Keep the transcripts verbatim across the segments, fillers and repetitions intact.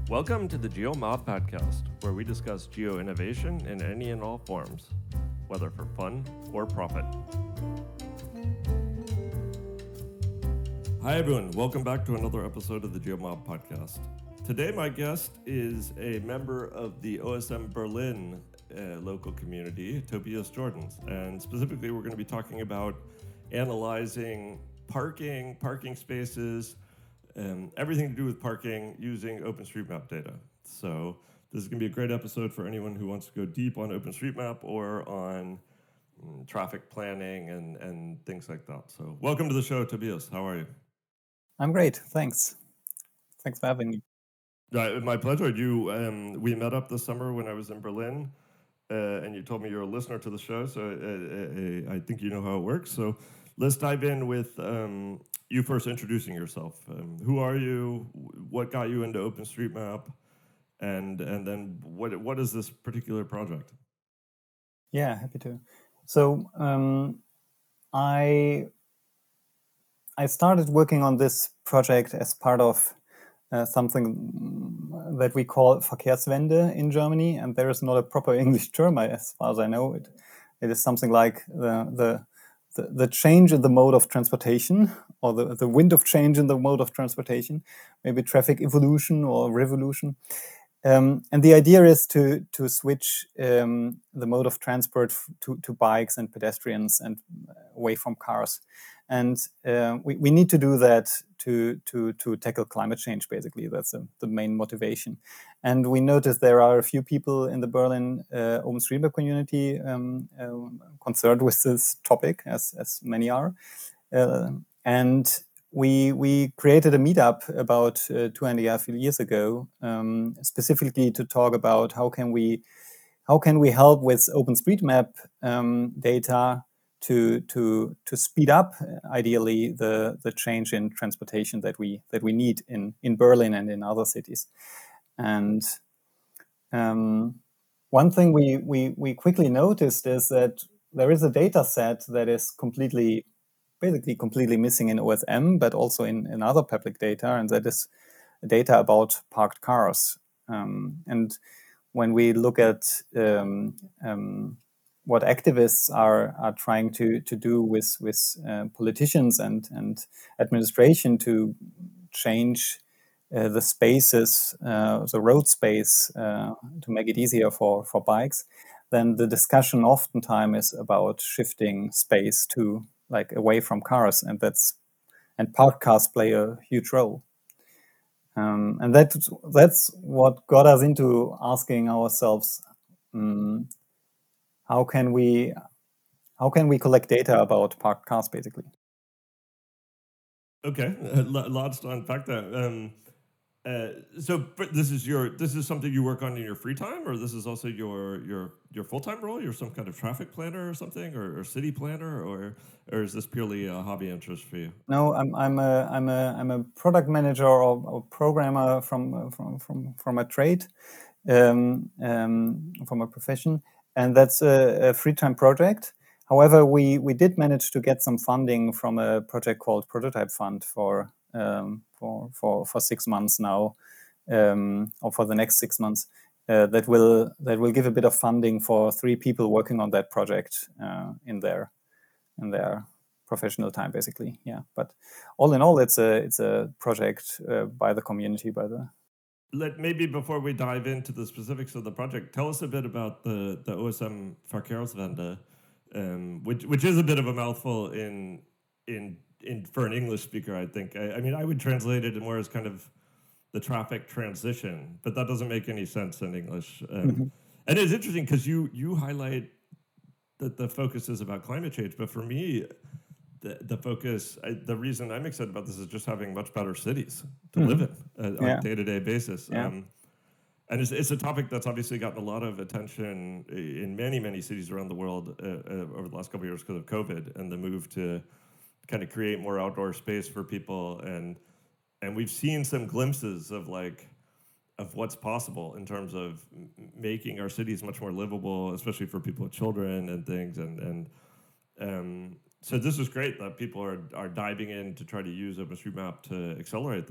Welcome to the GeoMob podcast, where we discuss geo innovation in any and all forms, whether for fun or profit. Hi, everyone. Welcome back to another episode of the GeoMob podcast. Today, my guest is a member of the O S M Berlin uh, local community, Tobias Jordans. And specifically, we're going to be talking about analyzing parking, parking spaces, Um, everything to do with parking using OpenStreetMap data. So this is going to be a great episode for anyone who wants to go deep on OpenStreetMap or on mm, traffic planning and, and things like that. So welcome to the show, Tobias. How are you? I'm great. Thanks. Thanks for having me. Uh, my pleasure. You, um, we met up this summer when I was in Berlin, uh, and you told me you're a listener to the show, so uh, uh, I think you know how it works. So let's dive in with um, you first introducing yourself. Um, who are you? What got you into OpenStreetMap? And and then what what is this particular project? Yeah, happy to. So um, I I started working on this project as part of uh, something that we call Verkehrswende in Germany, and there is not a proper English term, as far as I know. It it is something like the the the, the change in the mode of transportation, or the, the wind of change in the mode of transportation, maybe traffic evolution or revolution. Um, and the idea is to to switch um, the mode of transport f- to, to bikes and pedestrians and away from cars. And uh, we, we need to do that to, to, to tackle climate change, basically. That's a, the main motivation. And we noticed there are a few people in the Berlin uh, OpenStreetMap community um, uh, concerned with this topic, as, as many are. Uh, and we we created a meetup about uh, two and a half years ago, um, specifically to talk about how can we how can we help with OpenStreetMap um, data to to to speed up, uh, ideally, the the change in transportation that we that we need in in Berlin and in other cities. And um, one thing we, we we quickly noticed is that there is a data set that is completely basically completely missing in O S M, but also in, in other public data, and that is data about parked cars. Um, and when we look at um, um, what activists are are trying to to do with with uh, politicians and and administration to change uh, the spaces, uh, the road space, uh, to make it easier for for bikes, then the discussion oftentimes is about shifting space to like away from cars, and that's and parked cars play a huge role. Um, and that's that's what got us into asking ourselves, um, how can we how can we collect data about parked cars, basically. Okay, lots to unpack there. Um, uh, so this is your this is something you work on in your free time, or this is also your your your full time role? You're some kind of traffic planner or something, or, or city planner, or or is this purely a hobby interest for you? No, I'm I'm a I'm a I'm a product manager or, or programmer from from from from a trade, um, um, from a profession, and that's a, a free time project. However, we we did manage to get some funding from a project called Prototype Fund for um, for for for six months now, um, or for the next six months. Uh, that will that will give a bit of funding for three people working on that project uh, in their in their professional time, basically. Yeah, but all in all, it's a it's a project uh, by the community, by the. Let maybe before we dive into the specifics of the project, tell us a bit about the the O S M Verkehrswende, um, which which is a bit of a mouthful in in in for an English speaker. I think. I, I mean, I would translate it more as kind of the traffic transition, but that doesn't make any sense in English. Um, Mm-hmm. and it's interesting because you you highlight that the focus is about climate change, but for me, the, the focus, I, the reason I'm excited about this is just having much better cities to live Mm-hmm. in uh, on a Yeah, day-to-day basis. yeah. Um, and it's, it's a topic that's obviously gotten a lot of attention in many, many cities around the world uh, uh, over the last couple of years because of COVID and the move to kind of create more outdoor space for people. And and we've seen some glimpses of like of what's possible in terms of m- making our cities much more livable, especially for people with children and things. And and um, so this is great that people are are diving in to try to use OpenStreetMap to accelerate that.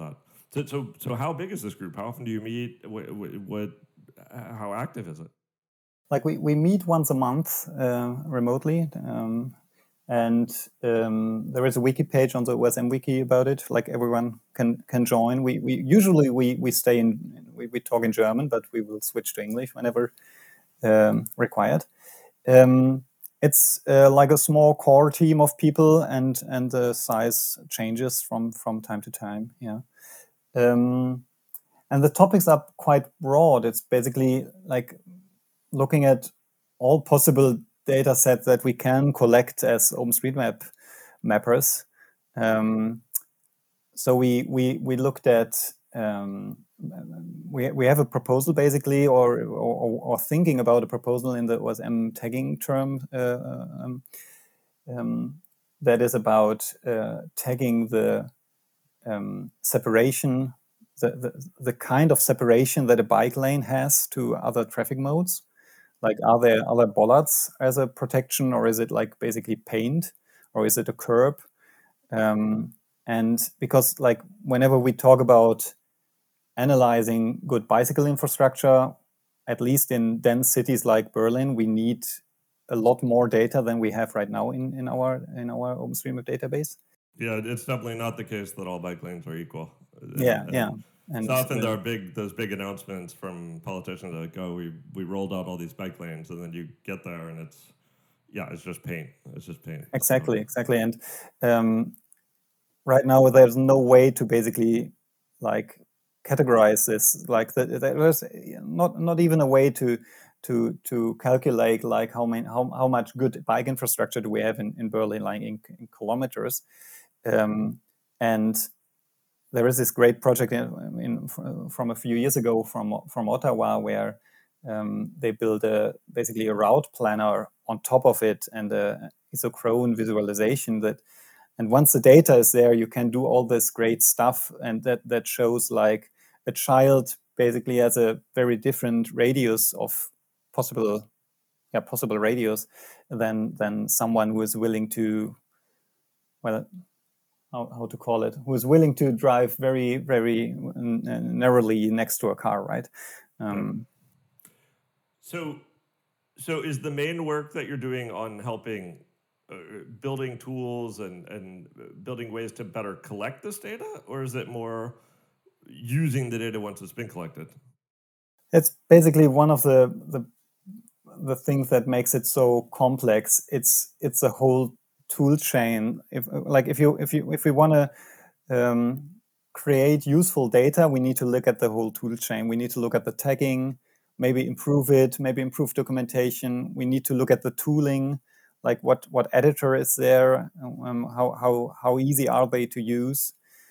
So, so, so how big is this group? How often do you meet? What, what how active is it? Like we, we meet once a month uh, remotely, um, and um, there is a wiki page on the O S M wiki about it. Like everyone can can join. We we usually we we stay in we, we talk in German, but we will switch to English whenever um, required. Um, it's uh, like a small core team of people, and and the size changes from from time to time. Yeah. Um, and the topics are quite broad. It's basically like looking at all possible data sets that we can collect as OpenStreetMap mappers. Um, so we we we looked at um, we we have a proposal basically, or, or or thinking about a proposal in the O S M tagging term uh, um, um, that is about uh, tagging the um, separation, the, the the kind of separation that a bike lane has to other traffic modes. Like, are there other bollards as a protection, or is it like basically paint, or is it a curb? Um, and because like whenever we talk about analyzing good bicycle infrastructure, at least in dense cities like Berlin, we need a lot more data than we have right now in, in our in our OpenStreetMap database. Yeah, it's definitely not the case that all bike lanes are equal. And, Yeah, and yeah. And so often uh, there are big those big announcements from politicians like, oh, we we rolled out all these bike lanes, and then you get there and it's yeah, it's just paint. It's just paint. exactly, So, exactly. And um, right now there's no way to basically like categorize this. Like the, there's not not even a way to to to calculate like how many how, how much good bike infrastructure do we have in, in Berlin, like in, in kilometers. Um, and there is this great project in, in, from a few years ago from from Ottawa where um, they built a basically a route planner on top of it and a isochrone visualization that. And once the data is there, you can do all this great stuff, and that that shows like a child basically has a very different radius of possible, yeah, possible radius than than someone who is willing to, well, how, how to call it, who is willing to drive very very narrowly next to a car, right? Um, yeah. So, so is the main work that you're doing on helping uh, building tools and and building ways to better collect this data, or is it more using the data once it's been collected? it's basically one of the the the things that makes it so complex. It's it's a whole tool chain. If like if you if you if we want to um, create useful data, we need to look at the whole tool chain. We need to look at the tagging, maybe improve it, maybe improve documentation. We need to look at the tooling, like what what editor is there, um, how how how easy are they to use,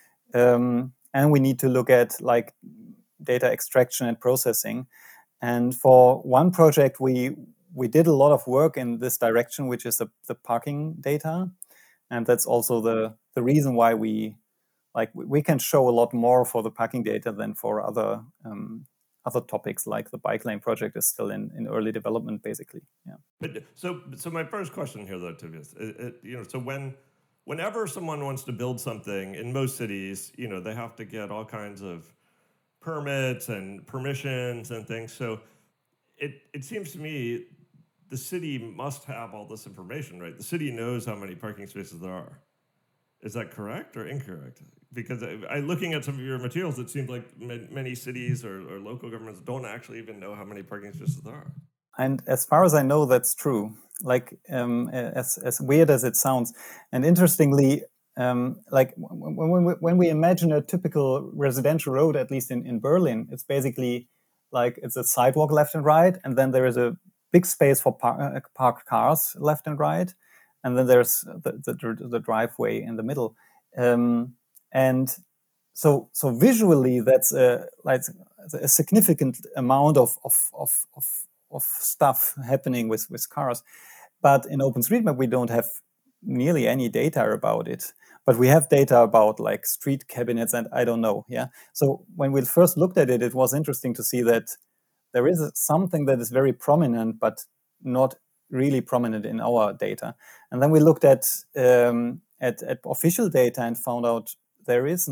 um, and we need to look at like data extraction and processing. And for one project, we we did a lot of work in this direction, which is the, the parking data, and that's also the the reason why we like we, we can show a lot more for the parking data than for other um, other topics. Like the bike lane project is still in, in early development, basically. Yeah. But so so my first question here, though, Tobias, it, it, you know, so when whenever someone wants to build something in most cities, you know, they have to get all kinds of permits and permissions and things. So it it seems to me the city must have all this information, right? The city knows how many parking spaces there are. Is that correct or incorrect? Because I, I looking at some of your materials, it seems like many cities or, or local governments don't actually even know how many parking spaces there are. And as far as I know, that's true. Like um, as as weird as it sounds, and interestingly, um, like when, when, we, when we imagine a typical residential road, at least in, in Berlin, it's basically like it's a sidewalk left and right, and then there is a big space for par- parked cars left and right, and then there's the, the, the driveway in the middle. Um, and so so visually, that's a like a significant amount of of of, of of stuff happening with, with cars. But in OpenStreetMap, we don't have nearly any data about it. But we have data about like street cabinets and I don't know. Yeah. So when we first looked at it, it was interesting to see that there is something that is very prominent, but not really prominent in our data. And then we looked at um, at, at official data and found out there isn't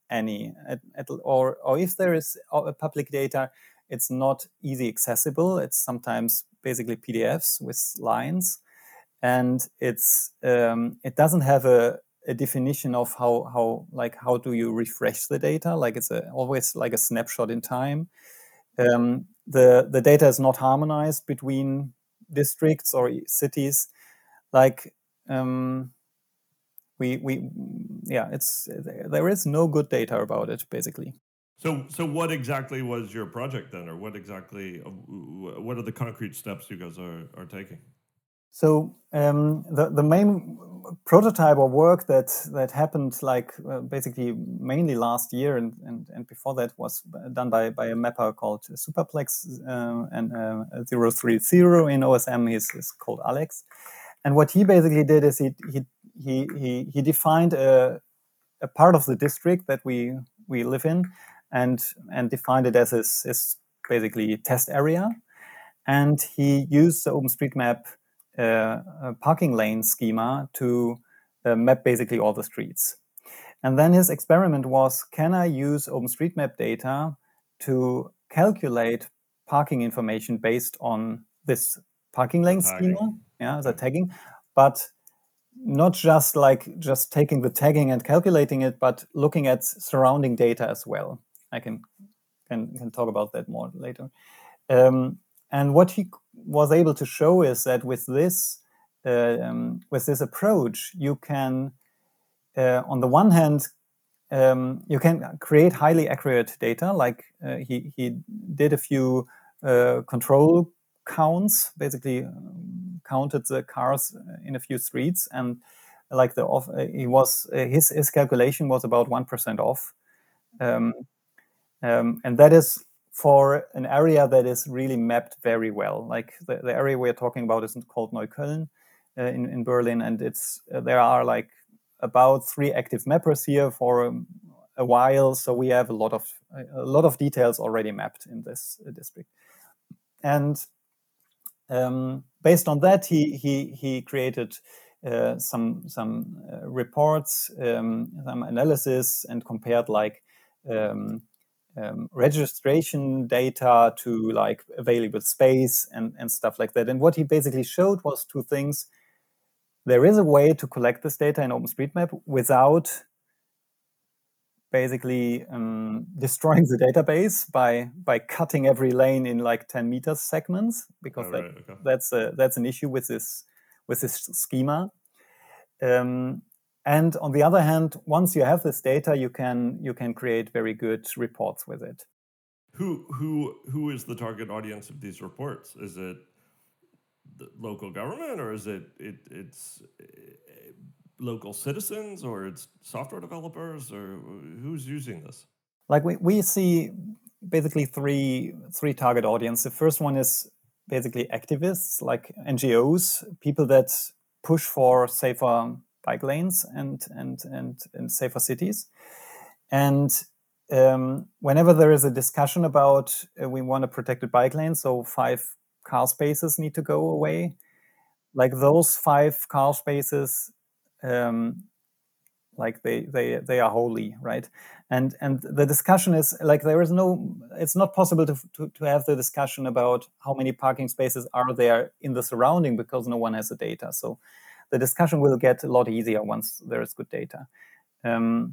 any, at, at, or or if there is a public data, it's not easy accessible. It's sometimes basically P D Fs with lines, and it's um, it doesn't have a, a definition of how how like how do you refresh the data. Like it's a, always like a snapshot in time. Um, the the data is not harmonized between districts or cities. Like um, we we yeah, it's there is no good data about it basically. So, so what exactly was your project then, or what exactly, what are the concrete steps you guys are, are taking? So um, the the main prototype or work that that happened like uh, basically mainly last year and, and, and before that was done by, by a mapper called Superplex uh, and uh, zero three zero in O S M. He's, he's called Alex, and what he basically did is he he he he, he defined a a part of the district that we we live in, and and defined it as his, his basically test area, and he used the OpenStreetMap uh, a parking lane schema to uh, map basically all the streets. And then his experiment was, can I use OpenStreetMap data to calculate parking information based on this parking lane schema, yeah, the tagging, but not just like just taking the tagging and calculating it, but looking at surrounding data as well. I can can, can talk about that more later. Um, and what he was able to show is that with this uh, um, with this approach, you can, uh, on the one hand, um, you can create highly accurate data. Like uh, he he did a few uh, control counts, basically um, counted the cars in a few streets, and like the off, uh, he was uh, his his calculation was about one percent off, um, um, and that is for an area that is really mapped very well. Like the, the area we're talking about is called Neukölln uh, in in Berlin, and it's uh, there are like about three active mappers here for um, a while, so we have a lot of a lot of details already mapped in this uh, district. And um, based on that, he he he created uh, some some uh, reports, um, some analysis, and compared like um, um, registration data to like available space and and stuff like that. And what he basically showed was two things. There is a way to collect this data in OpenStreetMap without basically um, destroying the database by by cutting every lane in like ten meters segments, because Oh, that, right, okay. that's a, that's an issue with this with this schema. Um, and on the other hand, once you have this data, you can you can create very good reports with it. Who who who is the target audience of these reports? Is it the local government, or is it it it's uh, local citizens, or it's software developers, or who's using this? Like we, we see basically three three target audience. The first one is basically activists, like N G Os, people that push for safer bike lanes and and and, and safer cities. And um, whenever there is a discussion about uh, we want a protected bike lane, so five car spaces need to go away, like those five car spaces, um, like they they they are holy, right? And and the discussion is like there is no, it's not possible to, to to have the discussion about how many parking spaces are there in the surrounding, because no one has the data. So the discussion will get a lot easier once there is good data. Um,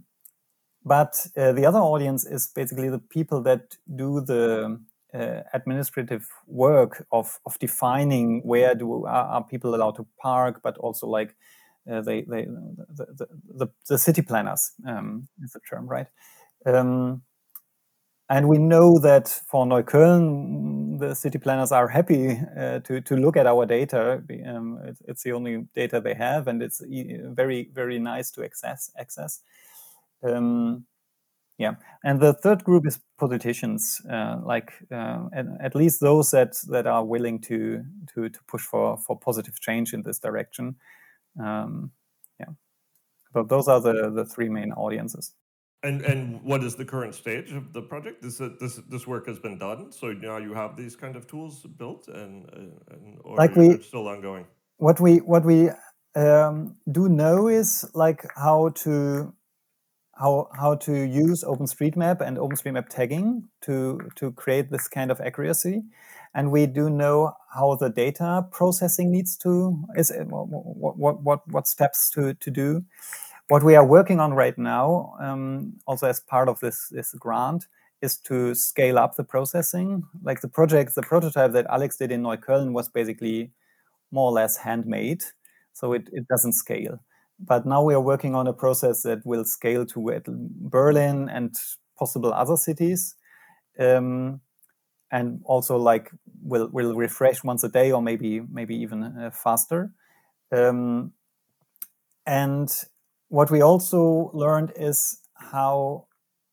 but uh, the other audience is basically the people that do the uh, administrative work of of defining where do are, are people allowed to park, but also like uh, they they the, the, the, the city planners um, is the term, right? Um, and we know that for Neukölln, the city planners are happy uh, to to look at our data. Um, it's, it's the only data they have, and it's very very nice to access access. Um, yeah, and the third group is politicians, uh, like uh, at, at least those that that are willing to to to push for for positive change in this direction. Um, yeah, but those are the the three main audiences. And and what is the current stage of the project? This this this work has been done, so now you have these kind of tools built, and, uh, and or like we, it's still ongoing. What we what we um, do know is like how to how how to use OpenStreetMap and OpenStreetMap tagging to to create this kind of accuracy, and we do know how the data processing needs to is what what what, what steps to to do. What we are working on right now, um, also as part of this this grant, is to scale up the processing. Like the project, the prototype that Alex did in Neukölln was basically more or less handmade, so it, it doesn't scale. But now we are working on a process that will scale to Berlin and possible other cities, um, and also like will will refresh once a day or maybe maybe even uh, faster. Um, and what we also learned is how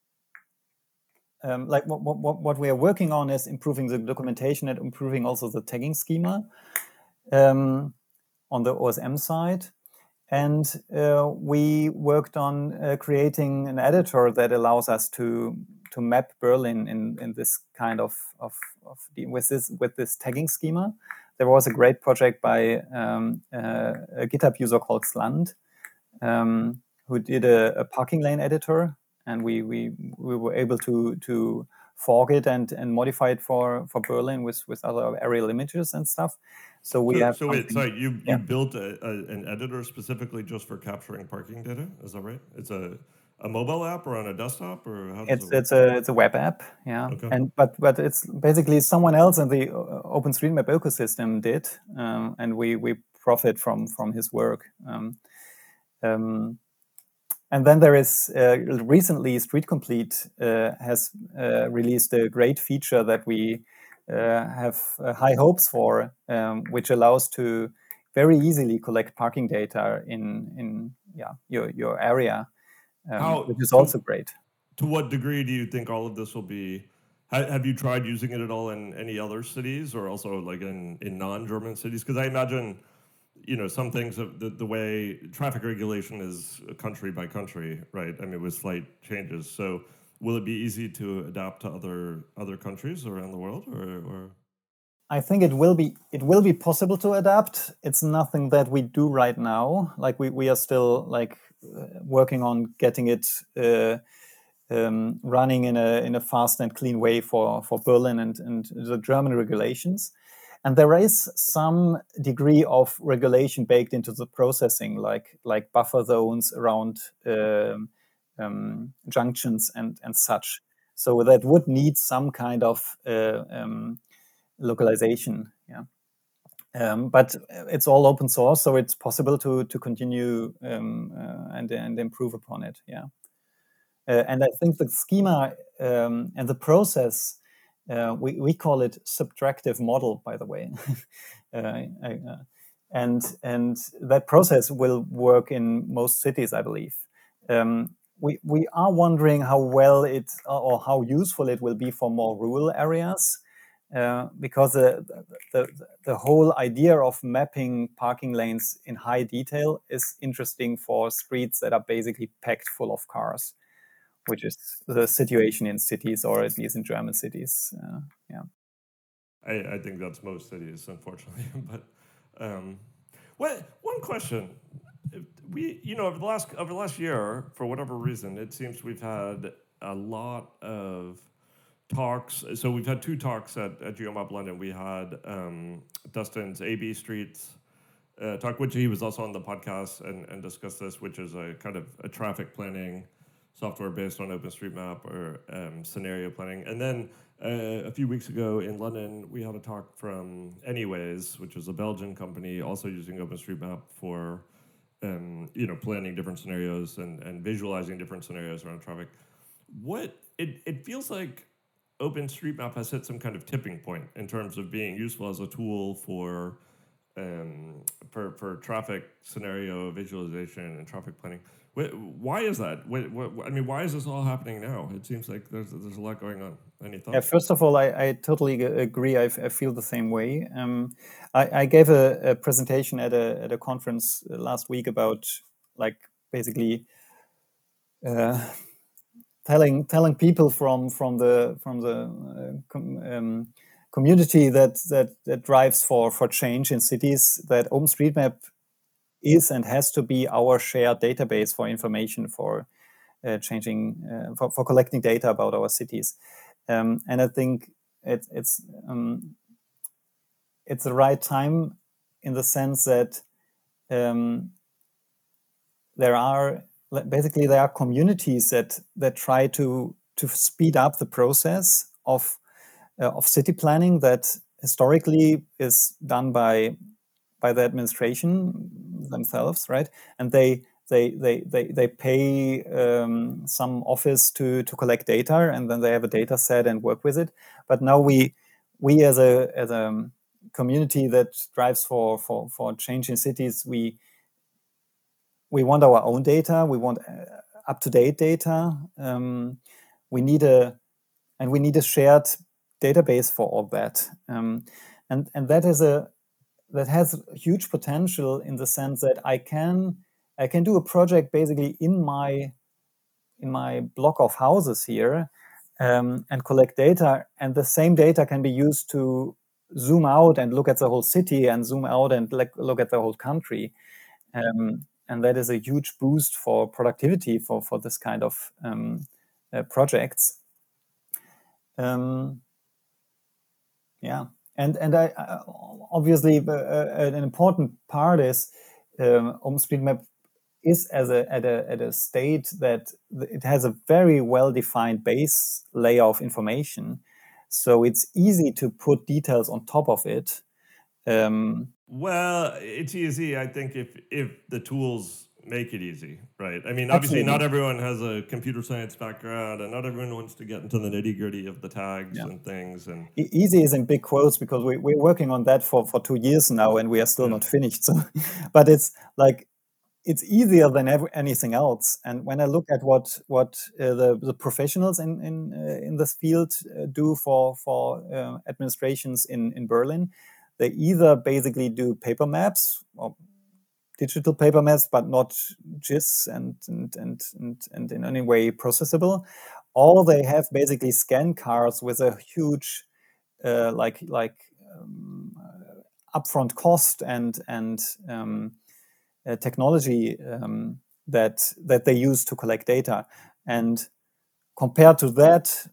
um, like what, what what we are working on is improving the documentation and improving also the tagging schema um, on the O S M side. And uh, we worked on uh, creating an editor that allows us to to map Berlin in, in this kind of, of, of with this with this tagging schema. There was a great project by um, uh, a GitHub user called Slant, um, who did a, a parking lane editor, and we we, we were able to to fork it and, and modify it for, for Berlin with, with other aerial images and stuff. So we so, have so wait, sorry, you you yeah. built a, a, an editor specifically just for capturing parking data? Is that right? It's a a mobile app or on a desktop, or how does It's it work? it's a it's a web app, yeah. Okay. And but but it's basically someone else in the OpenStreetMap ecosystem did, um, and we we profit from from his work. Um, um, and then there is uh, recently Street Complete uh, has uh, released a great feature that we uh, have uh, high hopes for, um, which allows to very easily collect parking data in in yeah your your area, um, How, which is to, also great. To what degree do you think all of this will be? ha- Have you tried using it at all in any other cities, or also like in, in non-German cities? Because I imagine, you know, some things of the, the way traffic regulation is country by country, right? I mean, with slight changes. So will it be easy to adapt to other other countries around the world, or, or? I think it will be it will be possible to adapt. It's nothing that we do right now. Like we, we are still like uh, working on getting it uh, um, running in a in a fast and clean way for, for Berlin and, and the German regulations. And there is some degree of regulation baked into the processing, like like buffer zones around um, um, junctions and and such. So that would need some kind of uh, um, localization. Yeah, um, but it's all open source, so it's possible to to continue um, uh, and and improve upon it. Yeah, uh, and I think the schema um, and the process uh, we we call it subtractive model, by the way, uh, I, uh, and and that process will work in most cities, I believe. Um, we we are wondering how well it or how useful it will be for more rural areas. Uh, because the, the, the whole idea of mapping parking lanes in high detail is interesting for streets that are basically packed full of cars, which is the situation in cities, or at least in German cities. Uh, yeah. I, I think that's most cities, unfortunately. But um, what, one question. We, you know, over the last over the last year, for whatever reason, it seems we've had a lot of talks. So we've had two talks at, at GeoMob London. We had um, Dustin's A B Streets uh, talk, which he was also on the podcast and, and discussed this, which is a kind of a traffic planning software based on OpenStreetMap or um, scenario planning. And then uh, a few weeks ago in London, we had a talk from Anyways, which is a Belgian company also using OpenStreetMap for um, you know, planning different scenarios and, and visualizing different scenarios around traffic. What it, it feels like OpenStreetMap has hit some kind of tipping point in terms of being useful as a tool for um, for for traffic scenario visualization and traffic planning. Why is that? What, what, I mean, why is this all happening now? It seems like there's there's a lot going on. Any thoughts? Yeah, first of all, I, I totally agree. I, I feel the same way. Um, I, I gave a, a presentation at a at a conference last week about like basically uh, telling telling people from from the from the uh, com, um, community that that that drives for for change in cities that OpenStreetMap is and has to be our shared database for information for uh, changing uh, for, for collecting data about our cities. Um, and I think it, it's um, it's the right time in the sense that um, there are basically there are communities that that try to to speed up the process of uh, of city planning that historically is done by by the administration themselves, right? And they they they they, they pay um, some office to to collect data, and then they have a data set and work with it. But now we we as a as a community that strives for for for change in cities, we we want our own data. We want uh, up to date data. Um, we need a and we need a shared database for all that. Um, and and that is a that has huge potential in the sense that I can I can do a project basically in my in my block of houses here um, and collect data, and the same data can be used to zoom out and look at the whole city and zoom out and like, look at the whole country. Um, and that is a huge boost for productivity for, for this kind of um, uh, projects. Um, yeah. And and I, I obviously uh, an important part is um, OpenStreetMap is as a at a at a state that it has a very well defined base layer of information, so it's easy to put details on top of it. Um, well, it's easy, I think, if if the tools make it easy, right? I mean, obviously, absolutely. not everyone has a computer science background, and not everyone wants to get into the nitty gritty of the tags Yeah. and things. And E- easy is in big quotes because we, we're working on that for, for two years now, and we are still Yeah. not finished. So, but it's like it's easier than ever, anything else. And when I look at what what uh, the, the professionals in in uh, in this field uh, do for for uh, administrations in in Berlin, they either basically do paper maps or digital paper maps, but not G I S and and and and, and in any way processable, or they have basically scan cards with a huge uh, like like um, uh, upfront cost and and um, uh, technology um, that that they use to collect data. And compared to that,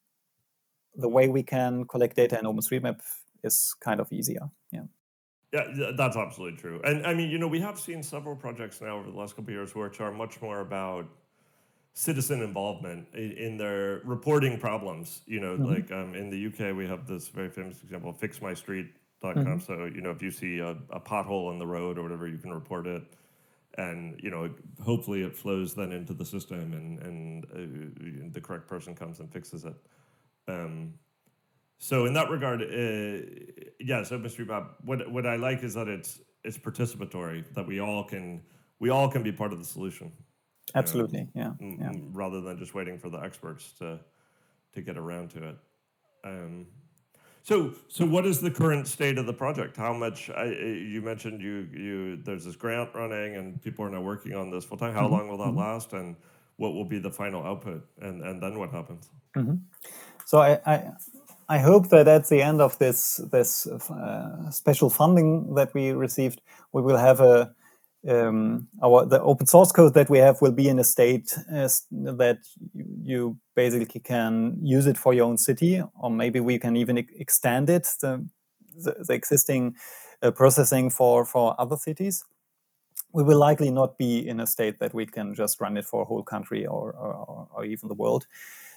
the way we can collect data in OpenStreetMap is kind of easier. Yeah. Yeah, that's absolutely true. And I mean, you know, we have seen several projects now over the last couple of years which are much more about citizen involvement in, in their reporting problems. You know, mm-hmm. like um, in the U K, we have this very famous example, fix my street dot com. Mm-hmm. So, you know, if you see a, a pothole on the road or whatever, you can report it. And, you know, hopefully it flows then into the system and, and uh, the correct person comes and fixes it. Um, so in that regard, uh, yes, OpenStreetMap, what, what I like is that it's it's participatory, that we all can we all can be part of the solution. Absolutely, you know, yeah, m- yeah. Rather than just waiting for the experts to to get around to it. Um, so, so what is the current state of the project? How much? I, you mentioned you you there's this grant running and people are now working on this full time. How mm-hmm. long will that mm-hmm. last, and what will be the final output, and and then what happens? Mm-hmm. So I, I I hope that at the end of this this uh, special funding that we received, we will have a um, our the open source code that we have will be in a state uh, that you, you basically can use it for your own city, or maybe we can even e- extend it the the, the existing uh, processing for for other cities. We will likely not be in a state that we can just run it for a whole country or or, or even the world.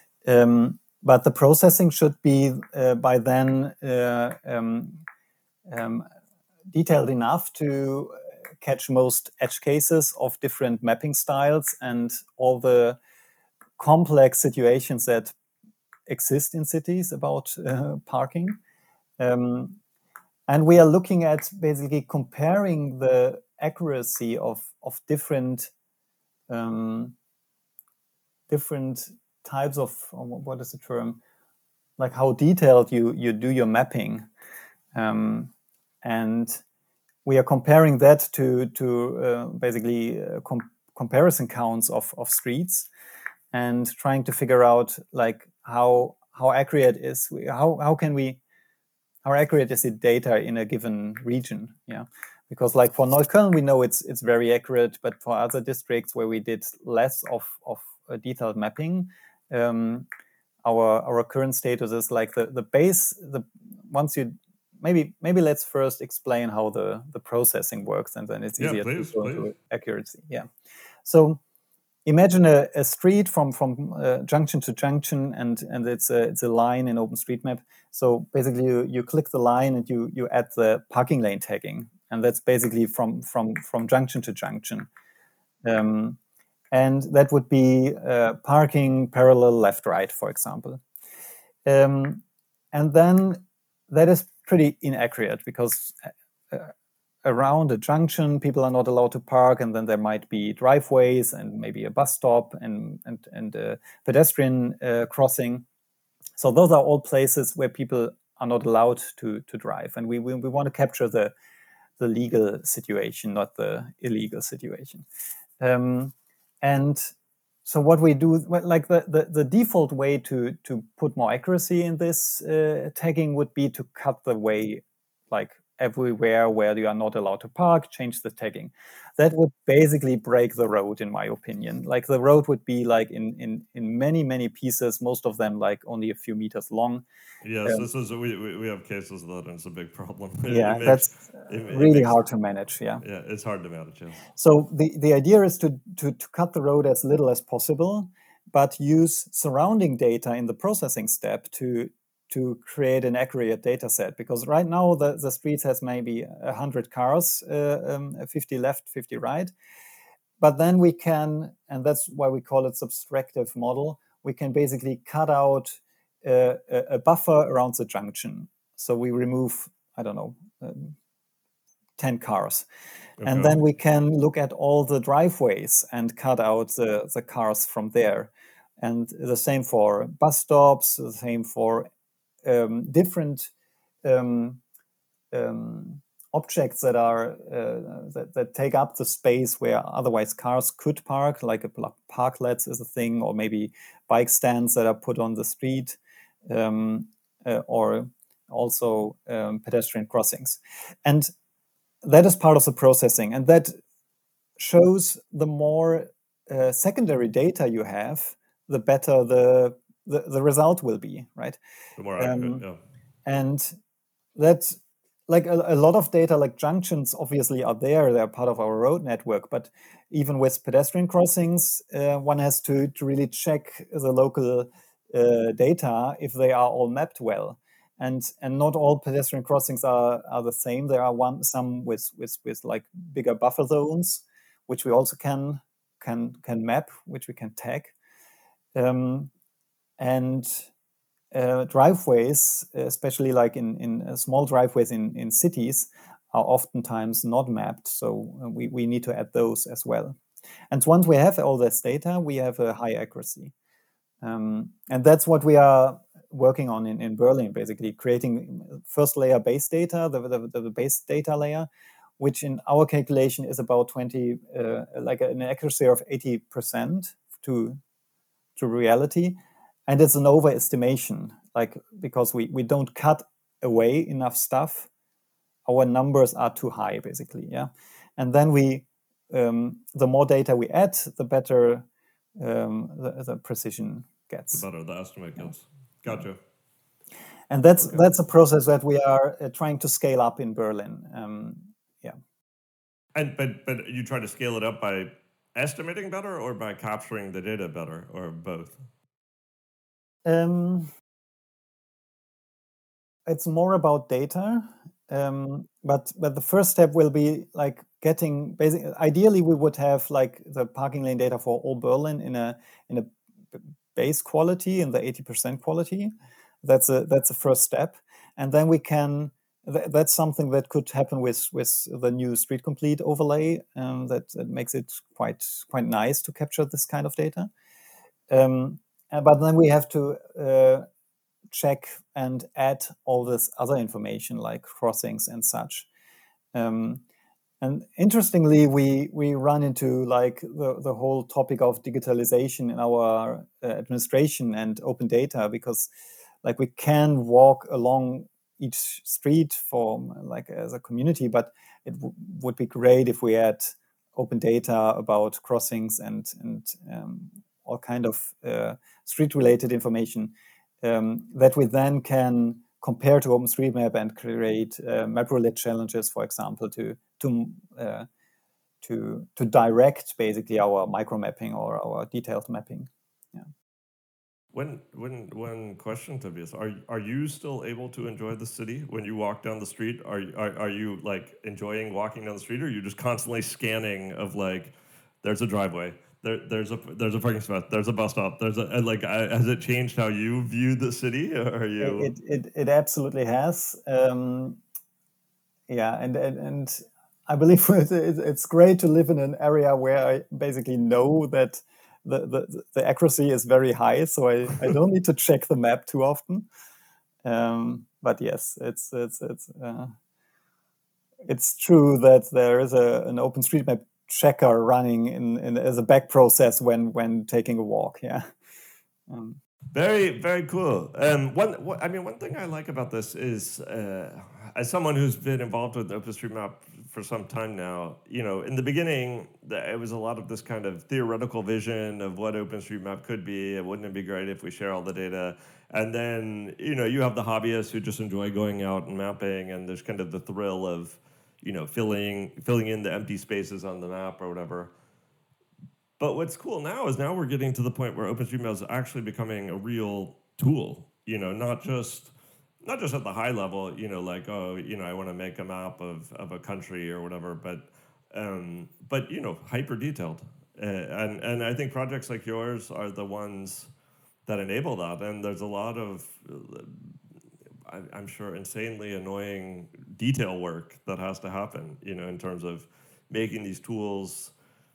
Um, but the processing should be uh, by then uh, um, um, detailed enough to catch most edge cases of different mapping styles and all the complex situations that exist in cities about uh, parking. Um, and we are looking at basically comparing the accuracy of, of different um, different types of, what is the term, like how detailed you, you do your mapping. Um, and we are comparing that to, to uh, basically uh, com- comparison counts of, of streets and trying to figure out like how how accurate is, how, how can we, how accurate is the data in a given region, yeah? Because like for Neukölln, we know it's it's very accurate, but for other districts where we did less of, of a detailed mapping. Um, our our current status is like the the base. The once you maybe maybe let's first explain how the the processing works, and then it's Yeah, easier please, to go please. into accuracy. Yeah. So imagine a, a street from from uh, junction to junction, and and it's a it's a line in OpenStreetMap. So basically, you, you click the line and you you add the parking lane tagging, and that's basically from from from junction to junction. Um, and that would be uh, parking parallel left right, for example. Um, and then that is pretty inaccurate because uh, around a junction, people are not allowed to park, and then there might be driveways and maybe a bus stop and and and a pedestrian uh, crossing. So those are all places where people are not allowed to to drive, and we we, we want to capture the the legal situation, not the illegal situation. Um, and so what we do, like the, the, the default way to to put more accuracy in this uh, tagging would be to cut the way, like everywhere where you are not allowed to park, change the tagging. That would basically break the road, in my opinion. Like the road would be like in in in many many pieces, most of them like only a few meters long. Yes, Um, this is we, we we have cases of that, and it's a big problem. It, yeah, it makes, that's it, it really makes, hard to manage. Yeah. Yeah, it's hard to manage. Yes. So the, the idea is to, to, to cut the road as little as possible, but use surrounding data in the processing step to, to create an accurate data set. Because right now the, the street has maybe one hundred cars, uh, um, fifty left, fifty right. But then we can, and that's why we call it subtractive model, we can basically cut out uh, a, a buffer around the junction. So we remove, I don't know, um, ten cars. Okay. And then we can look at all the driveways and cut out the, the cars from there. And the same for bus stops, the same for um, different um, um, objects that are uh, that, that take up the space where otherwise cars could park, like a parklets is a thing, or maybe bike stands that are put on the street, um, uh, or also um, pedestrian crossings. And that is part of the processing, and that shows the more uh, secondary data you have, the better the the, the result will be, right? The more accurate, um, yeah. And that's like a, a lot of data, like junctions, obviously are there; they're part of our road network. But even with pedestrian crossings, uh, one has to to really check the local uh, data if they are all mapped well. And and not all pedestrian crossings are, are the same. There are one some with with with like bigger buffer zones, which we also can can can map, which we can tag, um, and uh, driveways, especially like in in uh, small driveways in in cities, are oftentimes not mapped. So we we need to add those as well. And once we have all this data, we have a high accuracy, um, and that's what we are working on in, in Berlin, basically creating first layer base data, the, the, the base data layer, which in our calculation is about twenty, uh, like an accuracy of eighty percent to, to reality. And it's an overestimation, like because we, we don't cut away enough stuff, our numbers are too high, basically, yeah. And then we, um, the more data we add, the better um, the, the precision gets. The better the estimate gets. Yeah. Gotcha. And that's okay. That's a process that we are uh, trying to scale up in Berlin. Um, yeah. And but but you try to scale it up by estimating better, or by capturing the data better, or both? Um, it's more about data, um, but but the first step will be like getting basic. Ideally, we would have like the parking lane data for all Berlin in a in a base quality, in the eighty percent quality. That's a that's a first step, and then we can. Th- that's something that could happen with with the new Street Complete overlay. Um, that, that makes it quite quite nice to capture this kind of data. Um, but then we have to uh, check and add all this other information like crossings and such. Um, and interestingly, we we run into like the, the whole topic of digitalization in our uh, administration and open data, because like we can walk along each street for like as a community, but it w- would be great if we had open data about crossings and and um, all kind of uh, street-related information um, that we then can compare to OpenStreetMap and create uh, map-related challenges, for example, to to uh, to to direct basically our micro mapping or our detailed mapping. Yeah. When when one question, Tobias, are are you still able to enjoy the city when you walk down the street? Are are are you like enjoying walking down the street, or are you just constantly scanning of like, there's a driveway, there there's a there's a parking spot, there's a bus stop, there's a and like I, has it changed how you view the city? Or are you? It it it absolutely has. Um, yeah, and and and I believe it, it, it's great to live in an area where I basically know that the, the, the accuracy is very high, so I, I don't need to check the map too often. Um, but yes, it's it's it's uh, it's true that there is a an OpenStreetMap checker running in, in as a back process when when taking a walk. Yeah. Um, Very, very cool. Um, one, one, I mean, one thing I like about this is, uh, as someone who's been involved with OpenStreetMap for some time now, you know, in the beginning, it was a lot of this kind of theoretical vision of what OpenStreetMap could be. Wouldn't it be great if we share all the data? And then, you know, you have the hobbyists who just enjoy going out and mapping, and there's kind of the thrill of, you know, filling filling in the empty spaces on the map or whatever. But what's cool now is now we're getting to the point where OpenStreetMap is actually becoming a real tool, you know, not just not just at the high level, you know, like, oh, you know, I want to make a map of, of a country or whatever, but, um, but you know, hyper detailed. Uh, and, and I think projects like yours are the ones that enable that. And there's a lot of, uh, I'm sure, insanely annoying detail work that has to happen, you know, in terms of making these tools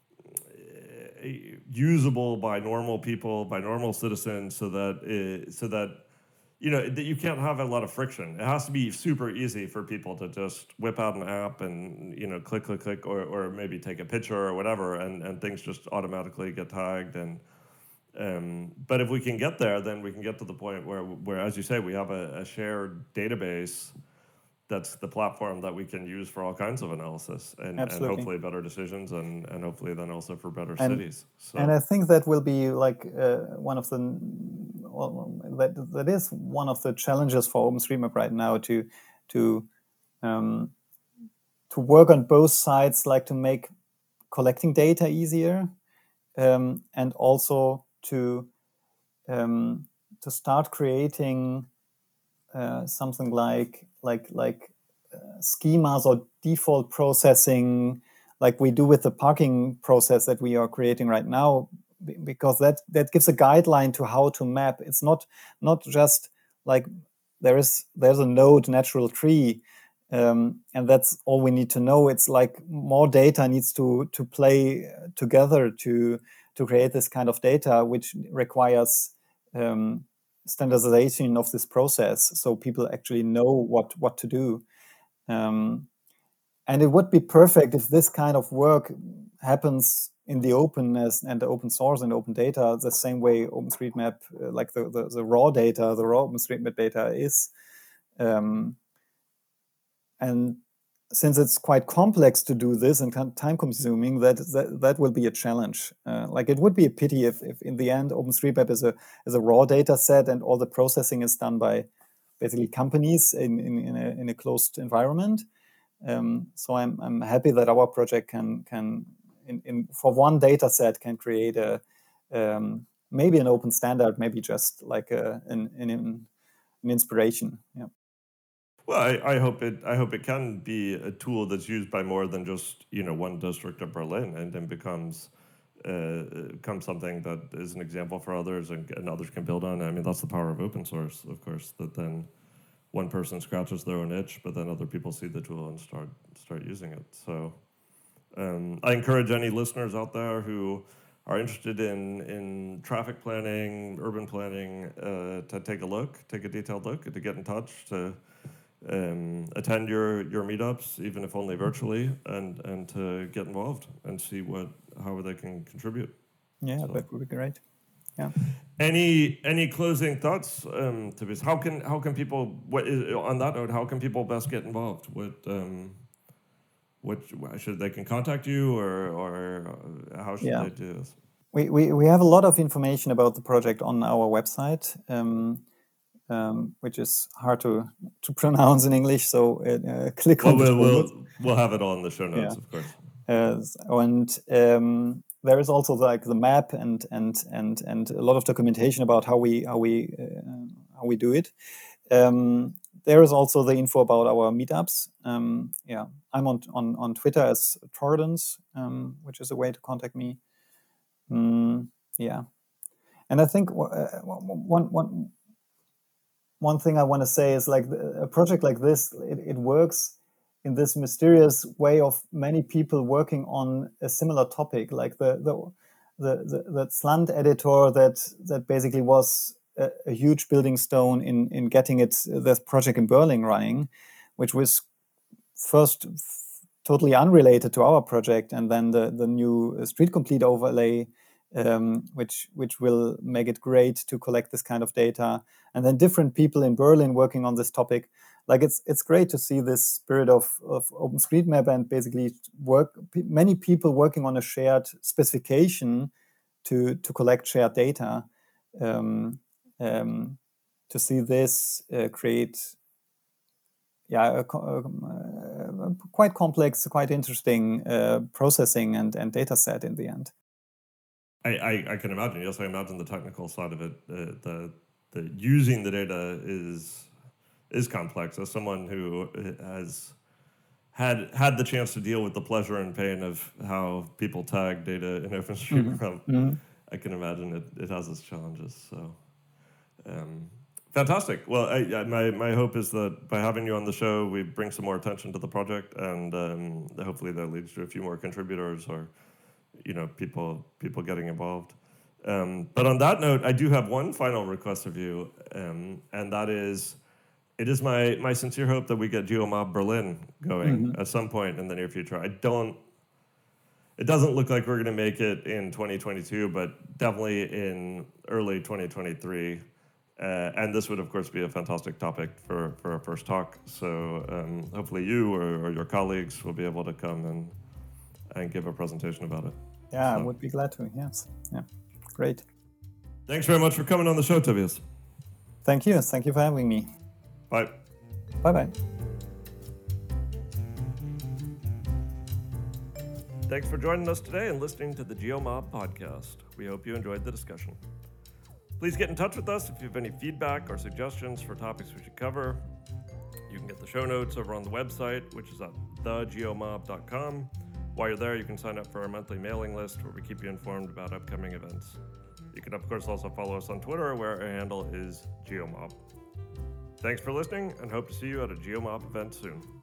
usable by normal people, by normal citizens, so that it, so that you know that you can't have a lot of friction. It has to be super easy for people to just whip out an app and you know click, click, click, or or maybe take a picture or whatever, and, and things just automatically get tagged. And um, but if we can get there, then we can get to the point where where, as you say, we have a, a shared database. That's the platform that we can use for all kinds of analysis and, and hopefully better decisions and, and hopefully then also for better and, cities. So. And I think that will be like uh, one of the well, that that is one of the challenges for OpenStreetMap right now to to um, to work on both sides, like to make collecting data easier um, and also to um, to start creating uh, something like like like uh, schemas or default processing, like we do with the parking process that we are creating right now, because that that gives a guideline to how to map. It's not not just like there is there's a node natural tree, um, and that's all we need to know. It's like more data needs to to play together to to create this kind of data, which requires um, standardization of this process, so people actually know what what to do. Um, and it would be perfect if this kind of work happens in the openness and the open source and open data, the same way OpenStreetMap, uh, like the, the the raw data, the raw OpenStreetMap data is. Um, and since it's quite complex to do this and time consuming, that that, that will be a challenge. Uh, like it would be a pity if, if in the end OpenStreetMap is a is a raw data set and all the processing is done by basically companies in in, in, a, in a closed environment. Um, so I'm I'm happy that our project can can in, in for one data set can create a um, maybe an open standard, maybe just like a, an, an an inspiration. Yeah. Well, I, I hope it. I hope it can be a tool that's used by more than just you know one district of Berlin, and then becomes uh, becomes something that is an example for others, and, and others can build on. I mean, that's the power of open source, of course. That then one person scratches their own itch, but then other people see the tool and start start using it. So um, I encourage any listeners out there who are interested in in traffic planning, urban planning, uh, to take a look, take a detailed look, to get in touch, to Um, attend your, your meetups, even if only virtually, and, and to get involved and see what how they can contribute. Yeah, so. That would be great. Yeah. Any any closing thoughts, um, to this? How can how can people what is, on that note? How can people best get involved? What um, what should they can contact you or or how should yeah. they do this? we, we, we have a lot of information about the project on our website, um, um, which is hard to, to pronounce in English. So uh, click well, on the we'll, show notes. we'll, we'll have it all in the show notes, Yeah. of course. Uh, and um, there is also like the map and and and and a lot of documentation about how we how we uh, how we do it. Um, there is also the info about our meetups. Um, yeah, I'm on on on Twitter as Tordens, um, which is a way to contact me. Mm, yeah, and I think uh, one one one thing I want to say is like a project like this, it, it works in this mysterious way of many people working on a similar topic, like the the the, the, the Slant editor that that basically was a, a huge building stone in in getting it the project in Berlin running, which was first f- totally unrelated to our project, and then the the new Street Complete overlay, um, which which will make it great to collect this kind of data, and then different people in Berlin working on this topic. Like it's it's great to see this spirit of, of OpenStreetMap and basically work p- many people working on a shared specification to to collect shared data. Um, um, to see this uh, create, yeah, a, co- uh, quite complex, quite interesting uh, processing and and data set in the end. I, I, I can imagine. Yes, I imagine the technical side of it. Uh, the the using the data is. is complex. As someone who has had had the chance to deal with the pleasure and pain of how people tag data in OpenStreetMap, mm-hmm. mm-hmm. I can imagine it, it has its challenges. So, um, fantastic. Well, I, I, my my hope is that by having you on the show, we bring some more attention to the project, and um, hopefully that leads to a few more contributors or, you know, people people getting involved. Um, but on that note, I do have one final request of you, um, and that is. It is my, my sincere hope that we get GeoMob Berlin going mm-hmm. at some point in the near future. I don't. It doesn't look like we're going to make it in twenty twenty-two, but definitely in early twenty twenty-three. Uh, and this would, of course, be a fantastic topic for, for our first talk. So um, hopefully you or, or your colleagues will be able to come and and give a presentation about it. Yeah, so. I would be glad to. Yes. Yeah. Great. Thanks very much for coming on the show, Tobias. Thank you. Thank you for having me. Bye. Bye-bye. Thanks for joining us today and listening to the GeoMob podcast. We hope you enjoyed the discussion. Please get in touch with us if you have any feedback or suggestions for topics we should cover. You can get the show notes over on the website, which is at the geomob dot com. While you're there, you can sign up for our monthly mailing list where we keep you informed about upcoming events. You can, of course, also follow us on Twitter, where our handle is GeoMob. Thanks for listening, and hope to see you at a GeoMob event soon.